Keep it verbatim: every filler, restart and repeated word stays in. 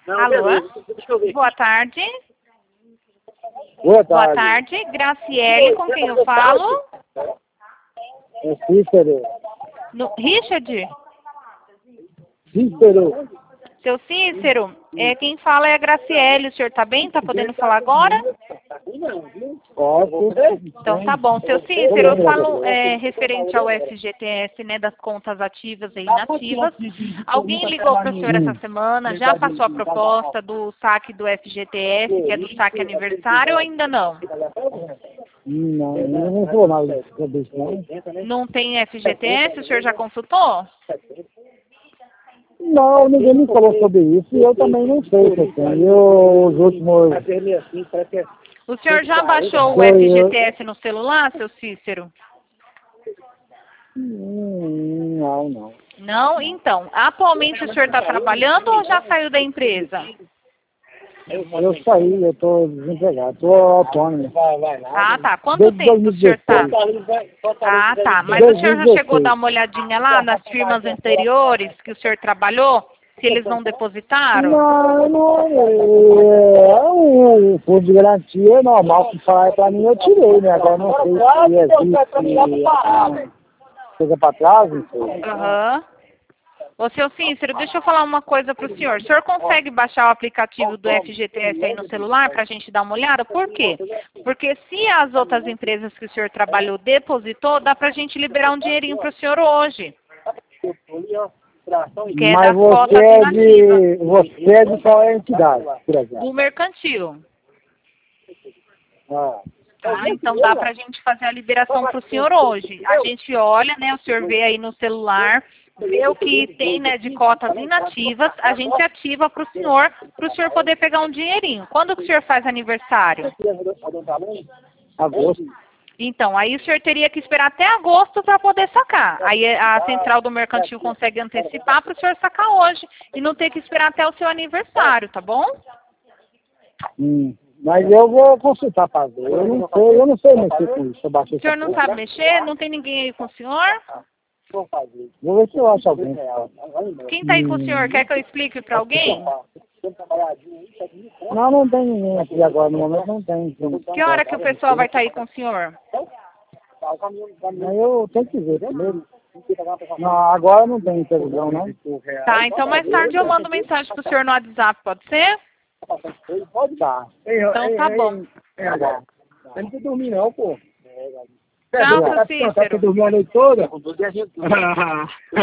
Alô? Boa tarde. Boa tarde. Boa tarde. Graciele, com quem eu falo? É Cícero. No, Richard? Cícero. Seu Cícero, é, quem fala é a Graciele. O senhor tá bem? Tá podendo falar agora? Posso? Então tá bom. Seu Cícero, eu falo é, referente ao F G T S, né, das contas ativas e inativas. Alguém ligou para o senhor essa semana? Já passou a proposta do saque do F G T S, que é do saque aniversário, ou ainda não? Não, não vou nada sobre isso, não. Não tem F G T S? O senhor já consultou? Não, ninguém me falou sobre isso e eu também não sei se tem. Eu, os últimos... O senhor já baixou o F G T S no celular, seu Cícero? Hum, Não, não. Não? Então, atualmente o senhor está trabalhando ou já saiu da empresa? Eu saí, eu tô desempregado, tô autônomo. Ah, tá. Quanto Desde tempo o senhor está? dois mil e dezesseis. Ah, tá. Mas o senhor já chegou a dar uma olhadinha lá nas firmas anteriores que o senhor trabalhou? Se eles não depositaram? Não, não, é, o fundo de garantia é normal, que falar pra mim eu tirei, né? Agora não sei se existe coisa pra trás, não sei. Aham. Ô, seu Cícero, deixa eu falar uma coisa para o senhor. O senhor consegue baixar o aplicativo do F G T S aí no celular para a gente dar uma olhada? Por quê? Porque se as outras empresas que o senhor trabalhou depositou, dá para a gente liberar um dinheirinho para o senhor hoje. Que é Mas das você cotas é inativas. de, você é de qual é a entidade, por exemplo? Do mercantil. Ah. Tá? Então dá para a gente fazer a liberação para o senhor hoje. A gente olha, né? O senhor vê aí no celular, vê o que tem, né, de cotas inativas, a gente ativa para o senhor, para o senhor poder pegar um dinheirinho. Quando que o senhor faz aniversário? Agosto. Então, aí o senhor teria que esperar até agosto para poder sacar. Aí a central do mercantil consegue antecipar para o senhor sacar hoje e não ter que esperar até o seu aniversário, tá bom? Hum. Mas eu vou consultar para ver. Eu não sei, eu não sei mexer com isso. Eu O senhor não sabe mexer? Não tem ninguém aí com o senhor? Vou ver se eu acho alguém. Quem está aí com o senhor? Quer que eu explique para alguém? Não, não tem ninguém aqui agora, no momento não tem. Que hora que o pessoal vai estar aí com o senhor? Eu tenho que ver primeiro. Não, agora não tem televisão, não. Tá, então mais tarde eu mando mensagem pro senhor no WhatsApp, pode ser? Pode dar. Então tá bom. Não tem que dormir não, pô. Tchau, seu Cícero. Você dormiu a noite toda?